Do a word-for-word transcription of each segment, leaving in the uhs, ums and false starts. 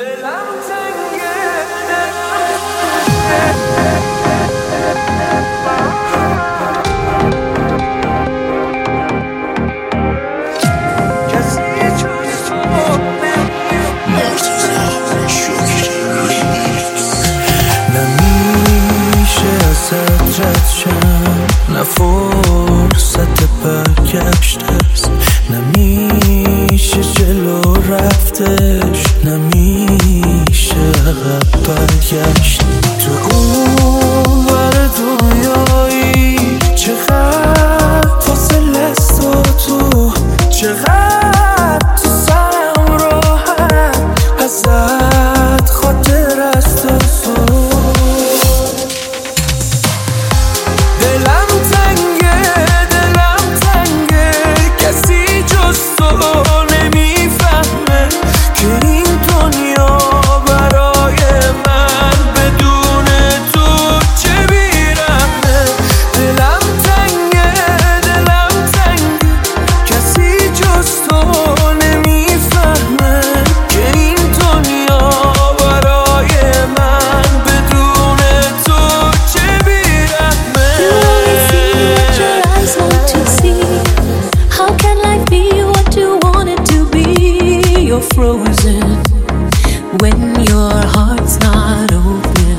نه فرصت برگشت است، نمیشه جلو رفتش، نمیشه عقب برگشت. تو اون ور دنیایی چقدر فاصله است و تو چقدر تو سرم راحت ازت خاطر است و تو دلم تنگه دلم تنگه کسی جز تو نمیفهمه که این دنیا برای من بدون تو چه بیرحمه. دلم تنگه دلم تنگه کسی جز تو نمیفهمه که این دنیا برای من بدون تو چه بیرحمه. You're frozen when your heart's not open.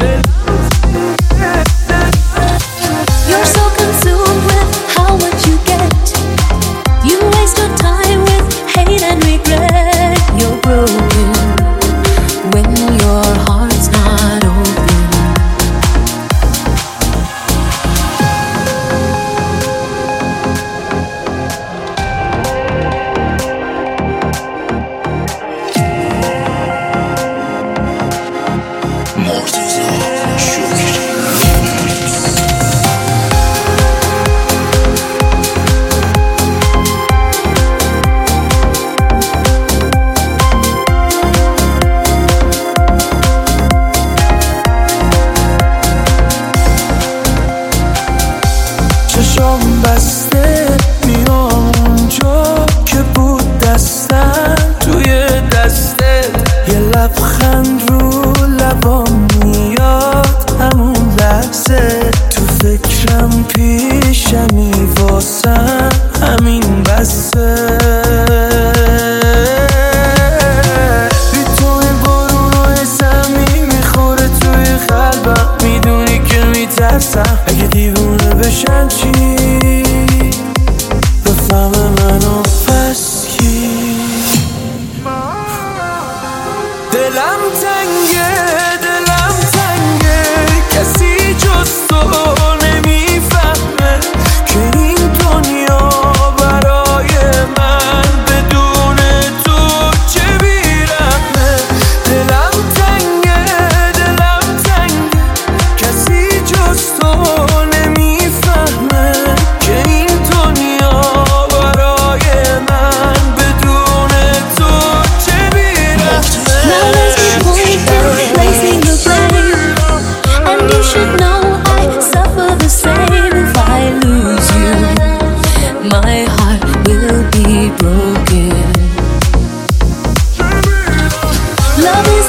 You're so consumed with how much you get. You waste your time with hate and regret. You're broken when your heart's not open. چشام بسته میام اونجا که بود دستم توی دسته، یه لبخند رو لبام میاد همون لحظه، تو فکرم پیشمی واسم همین بسه. بی توی بارونای زمین میخوره توی قلبم، میدونی که میترسم اگه دیوونه بشن چی بفهم منو پس کی. دلم تنگه دلم تنگه کسی جز تو نمیفهمه که این دنیا برای من بدون تو چه بیرحمه. دلم تنگه دلم تنگه کسی جز تو نمیفهمه که این دنیا برای من بدون تو چه بیرحمه. Placing the blame, and you should know I suffer the same. If I lose you, my heart will be broken. Love is